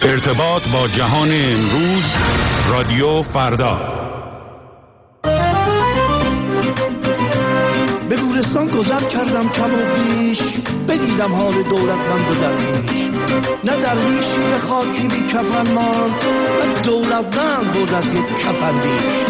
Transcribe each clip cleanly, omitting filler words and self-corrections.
ارتباط با جهان امروز، رادیو فردا. به گورستان گذر کردم کم و بیش، بدیدم حال دولتمند و درویش. نه درویشی به خاکی بی کفن ماند، نه دولتمند بود از یک کفن بیش.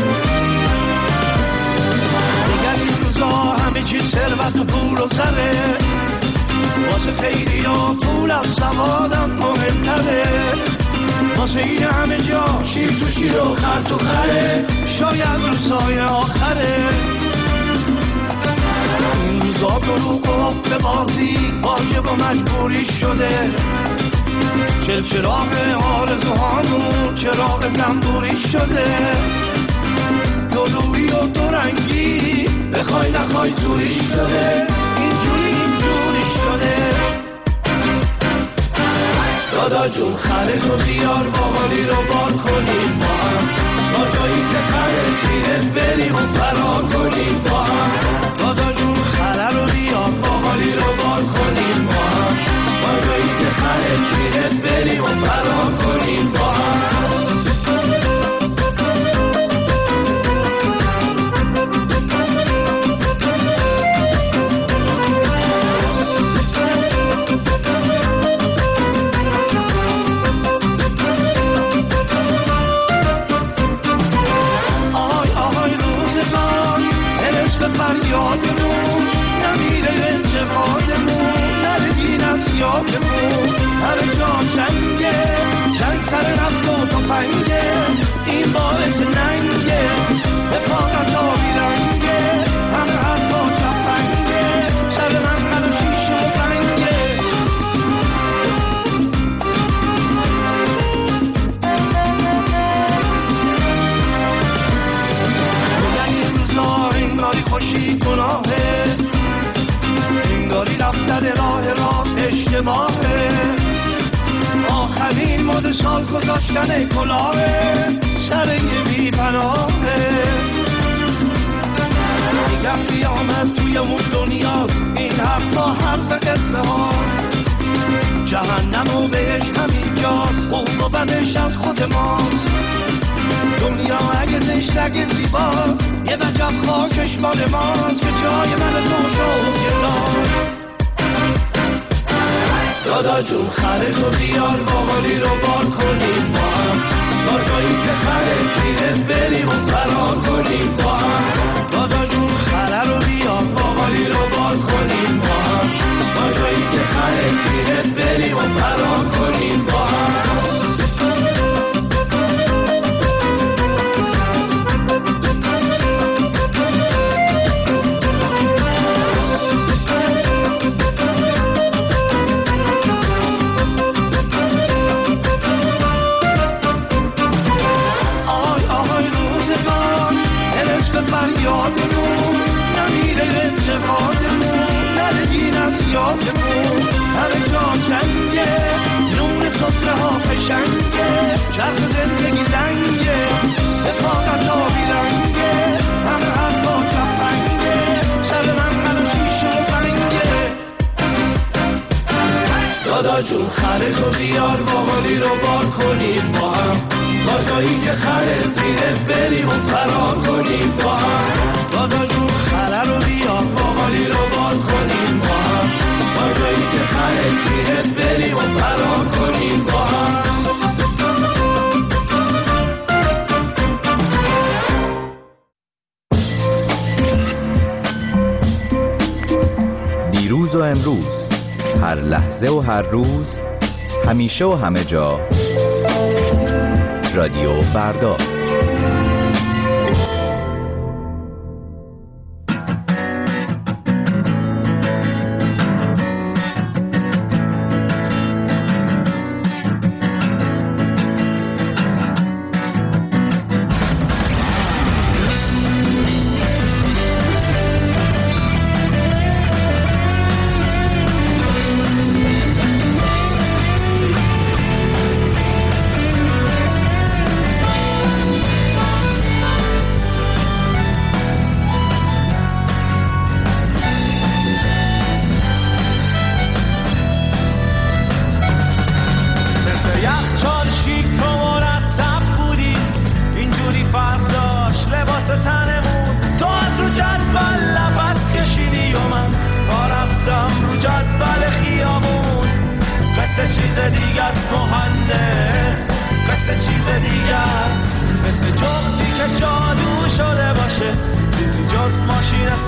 دیگر این روزا همه چیز ثروت و پول و زره، واسه خیلی ها پول از سوادم مهمتره. واسه این همه جا شیر تو شیر و خر تو خره، شاید روزای آخره. این روزا دروغ و به بازی واجب و مجبوری شده. چراغ آرزوهامون چراغ زنبوری شده. دو رویی و دو رنگی بخوای نخوای زوری شده. اینجوری شده. دادا جون خره تو بیار باقالی رو بار کنیم با هم، تا جایی که خره پیره بریم و فرار کنیم با هم. دادا جون خره رو بیار باقالی رو بار کنیم با هم، تا جایی که خره پیره بریم و فرار کنیم با هم. همه جا چنگ سر نفت و تفنگه، این باعث ننگه رفاقت آبی رنگه. همه حرفا چفنگه، سر من و شیشه و بنگه. بودن این روزا انگاری خوشی گناهه، انگاری رفتن راه راست اشتباهه. آخرین مد سال گذاشتن کلاهه، سر یه بی پناهه. دیگه قیامت توی اون دنیا، این حرفا حرف قصه هاست. جهنم و بهش همین جاست، خوب و بدش از خود ماست. دنیا اگه زشت اگه زیباست، یه وجب خاکش مال ماست که جای من تو شد داشت. دادا جون خره تو بیار باقالی رو بار کنیم با هم، تا جایی که خره پیره بریم و فرار کنیم با هم. دادا جون خره رو بیار باقالی رو بار کنیم با هم، تا جایی که خره پیره بریم و فرار کنیم با هم. همه جا چنگه، نون سفره ها فشنگه، چرخ زندگی دنگه رفاقت آبی رنگه. همه حرفا چفنگه، سر من و شیشه و بنگه. دادا جون خره تو بیار باقالی رو بار کنیم با هم، تا جایی که خره پیره بریم و فرار کنیم با هم. دادا جون خره رو بیار باقالی رو بار کنیم با هم، تا جایی که خره پیره بریم و فرار کنیم با هم. دیروز و امروز، هر لحظه و هر روز، همیشه و همه جا، رادیو فردا.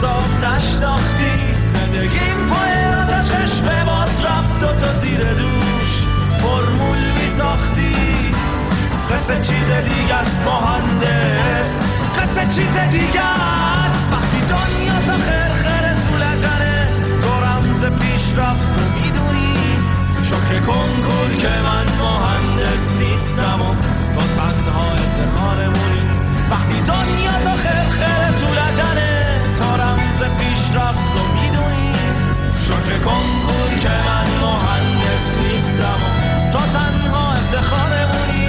حساب نشناختی زندگیم پای آتا چشم باز رفت و تو زیر دوش فرمول میساختی قصه چیز دیگه است مهندس قصه چیز دیگه است وقتی دنیا تا خرخره تو لجنه تو رمز پیش رفت تو میدونی شکر کنکور که من مهندس نیستم و تو تنها افتخارمونی وقتی دنیا تا خرخره تو لجنه تو رمز پیش رفت تو میدونی شکر کنکور که من مهندس نیستم و تو تنها افتخارمونی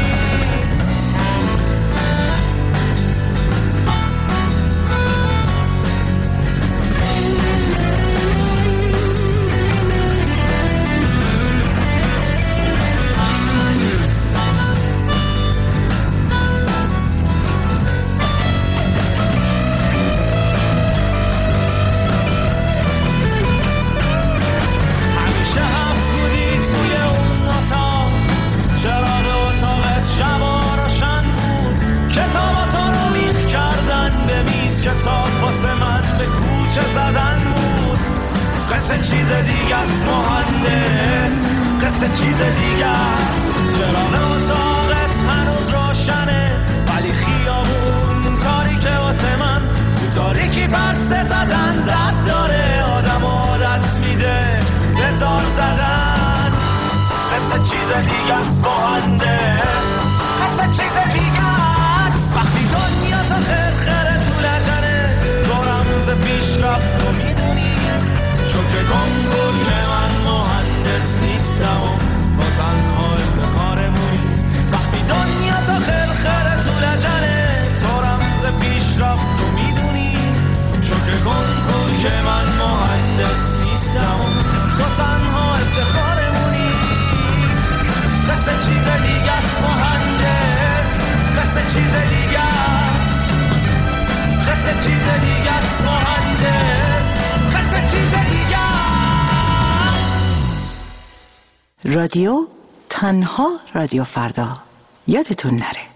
چیز دیگه است مهندس قصه چیز دیگه است چراغ اتاقت هنوز روشنه ولی خیابون تاریکه واسه من تو تاریکی پرسه زدن درد داره آدم عادت میده بزار زدن قصه چیز دیگه است مهندس قصه چیز دیگه است وقتی دنیا تا خرخره تو لجنه تو رمز پیش رفت تو میدونی شکر کنکور که من مهندس نیستم و تو تنها افتخارمونی وقتی دنیا تا خرخره تو لجنه تو رمز پیش رفت تو میدونی شکر کنکور که من مهندس نیستم و تو تنها افتخارمونی قصه چیز دیگه است مهندس قصه چیز دیگه است قصه چیز دیگه است مهندس قصه چیز دیگه است رادیو تنها رادیو فردا یادتون نره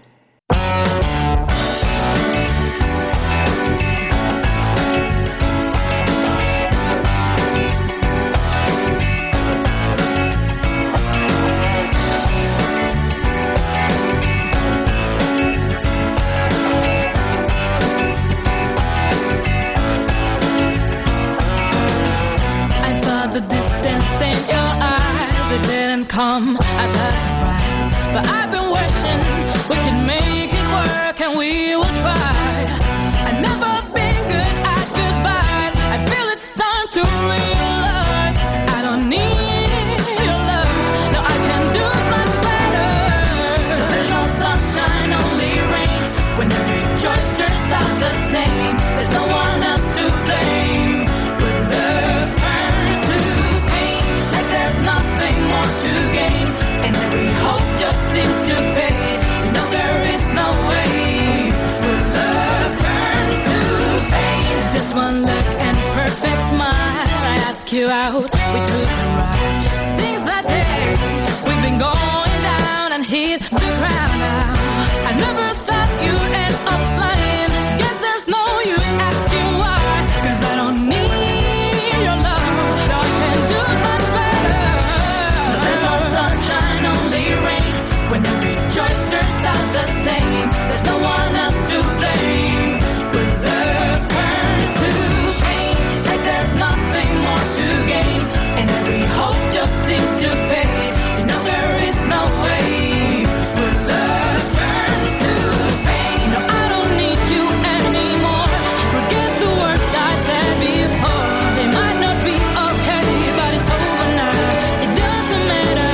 Come as a surprise, but I've been wishing we could make it work and we will try. I've never been good at goodbyes. I feel it's time to realize I don't need your love. No, I can do much better. There's no sunshine, only rain. When every choice turns out the same, there's no one else to blame. With love turns to pain, like there's nothing more to gain, and every hope just seems to fade. You know there is no way. When love turns to pain, just one look and perfect smile. I ask you out, we took a ride. Things that day, we've been going down and hit the ground now. I never thought you'd end up lying. Guess there's no use asking why, 'cause I don't need your love. I can do much better. There's no sunshine, only rain. When every choice turns out the same, there's no one else to blame. When love turns to pain, like there's nothing more to gain, and every hope just seems to fade. You know there is no way. When love turns to pain, no, I don't need you anymore. Forget the words I said before. They might not be okay, but it's over now. It doesn't matter.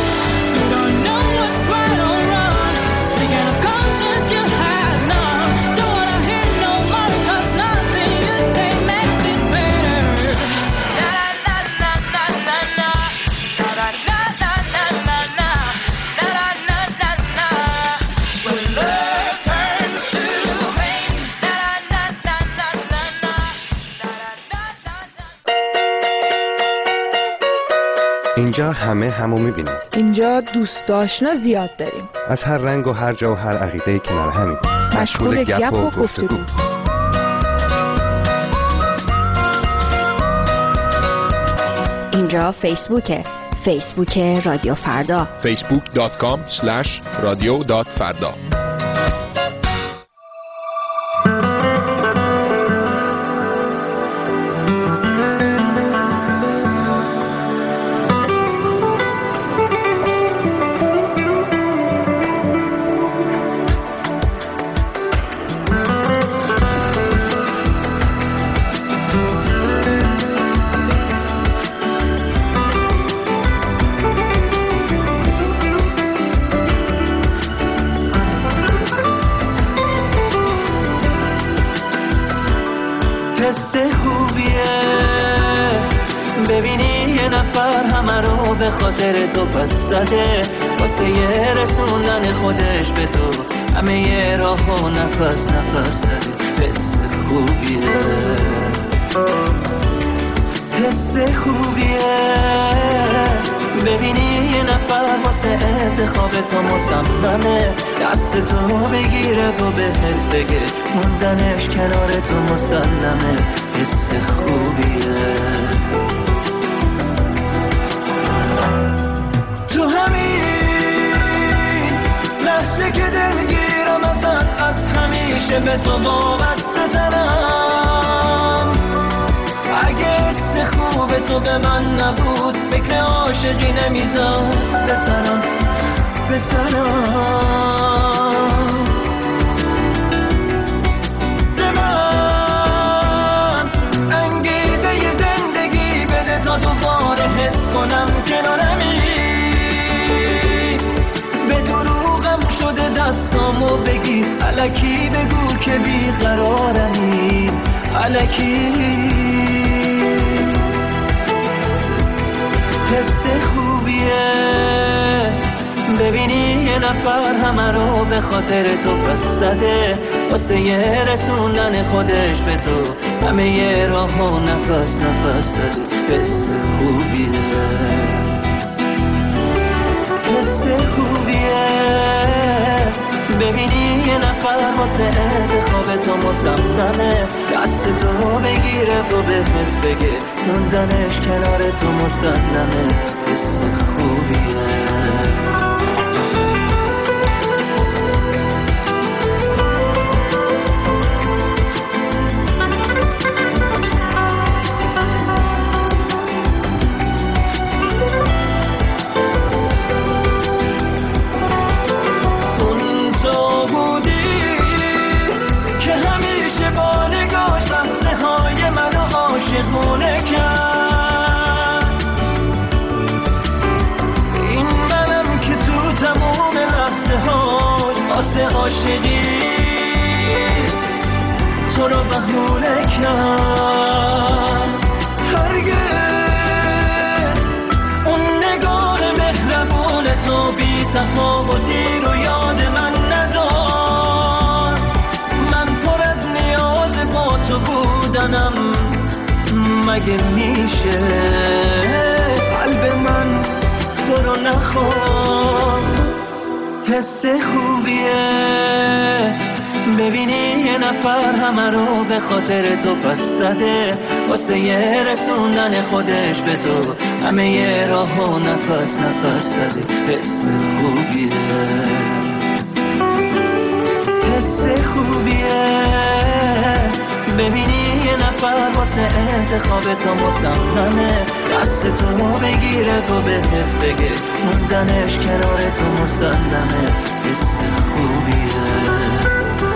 You don't know what's right or wrong. Speaking of conscience, you have none. Don't wanna hear no more, 'cause nothing you say makes it better. Na na na na na na na na na na na na na na na na na. When love turns to pain, na na na na na na na na na. اینجا همه همو میبینیم. اینجا دوست آشنا زیاد داریم. از هر رنگ و هر جا و هر عقیده کنار همیم. مشغول گپ و گفتگو. اینجا فیسبوک رادیو فردا، facebook.com/radio.farda. به خاطر تو پس زده واسه یه رسوندن خودش به تو همه یه راه و نفس زده. حس خوبیه، حس خوبیه ببینی یه نفر واسه انتخاب تو مصممه دست تو بگیره و بهت بگه موندنش کنار تو مسلمه. حس خوبیه تو همین لحظه که دلگیرم از همیشه به تو وابسته ترم. اگه حس خوب تو به من نبود فکر عاشقی نمیذار بسرم به من انگیزه ی زندگی بده تا دوباره حس کنم کنارمی. به دروغم شده دستامو بگی الکی بگو که بیقرارمی الکی. حس خوبیه ببینی یه نفر همه رو به خاطر تو پس زده واسه یه رسوندن خودش به تو همه یه راه و نفس زده. حس خوبیه، حس خوبیه ببینی یه نفر واسه انتخاب تو مصممه دست تو بگیره و بهت بگه موندنش کنار تو مسلمه. حس خوبیه عاشقی تو رو بهونه کرد. هرگز اون نگاه مهربون تو بی تفاوتی رو یاد من ندار. من پر از نیاز با تو بودنم مگه میشه قلب من تو رو نخواد. حس خوبیه ببینی یه نفر همه رو به خاطر تو پس زده واسه یه رسوندن خودش به تو همه یه راه و نفس زده. حس خوبیه، حس خوبیه ببینی یه نفر واسه انتخاب تو مصممه دست تو بگیره و بهت بگه موندنش کنار تو مسلمه. حس خوبیه